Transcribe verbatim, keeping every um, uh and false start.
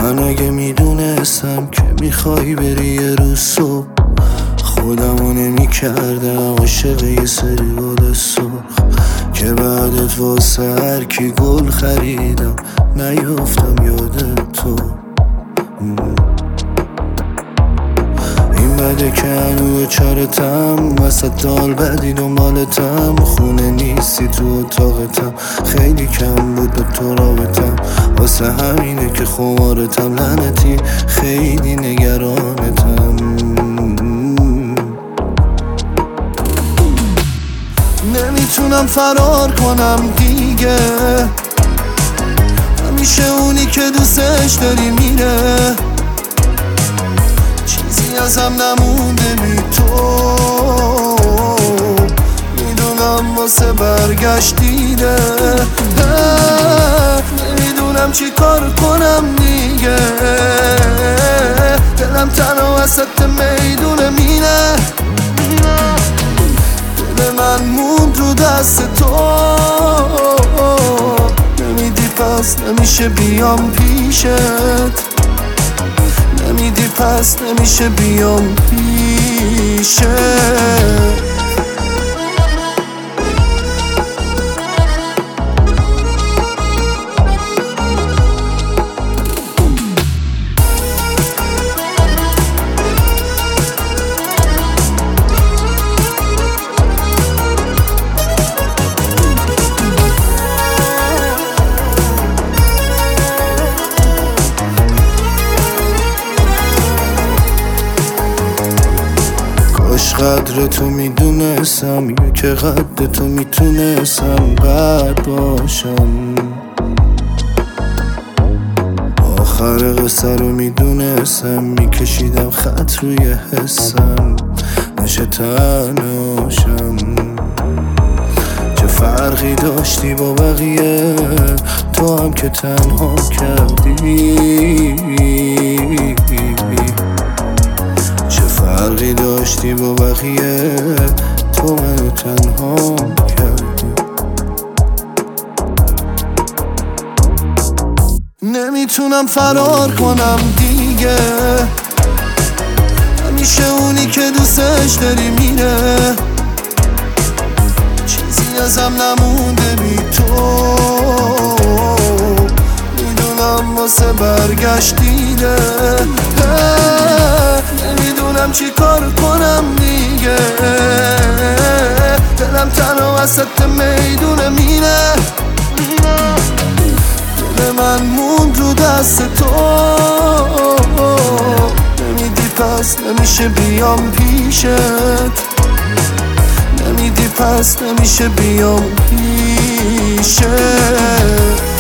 من اگه میدونستم که میخوای بری یه روز صبح، خودمو نمی کردم عاشق یه سری گل سرخ که بعدت واسه هر کی گل خریدم نیافتم یاد تو. این بده که هنو چارتم وسط دال بدی دنبالتم، خونه نیستی تو اتاقتم، خیلی کم بود به تو رابطم، واسه همینه که خمارتم لعنتی خیلی نگرانتم. نمیتونم فرار کنم دیگه، همیشه اونی که دوستش داری میره، چیزی ازم نمونده بی تو، میدونم واسه برگشت دیده، نمیدونم چی کار کنم دیگه، دلم تنها وسط میدون مینه، دل من موند رو دست تو، نمیدی پس نمیشه بیام پیشت، نمیدی پس نمیشه بیام پیشت. قدر تو میدونستم یا که قدر تو میتونستم بد باشم، آخر قصه رو میدونستم میکشیدم خط روی حسم نشه تنهاشم. چه فرقی داشتی با بقیه تو هم که تنها کردی، فرقی داشتی با بقیه تو منو تنها کردی. نمیتونم فرار کنم دیگه، همیشه اونی که دوستش داری میره، چیزی ازم نمونده بی تو، میدونم واسه برگشت دیده، نمیدونم چی کار کنم دیگه، دلم تنها وسط میدون مینه، دل من موند رو دست تو، نمیدی پس نمیشه بیام پیشت، نمیدی پس نمیشه بیام پیشت.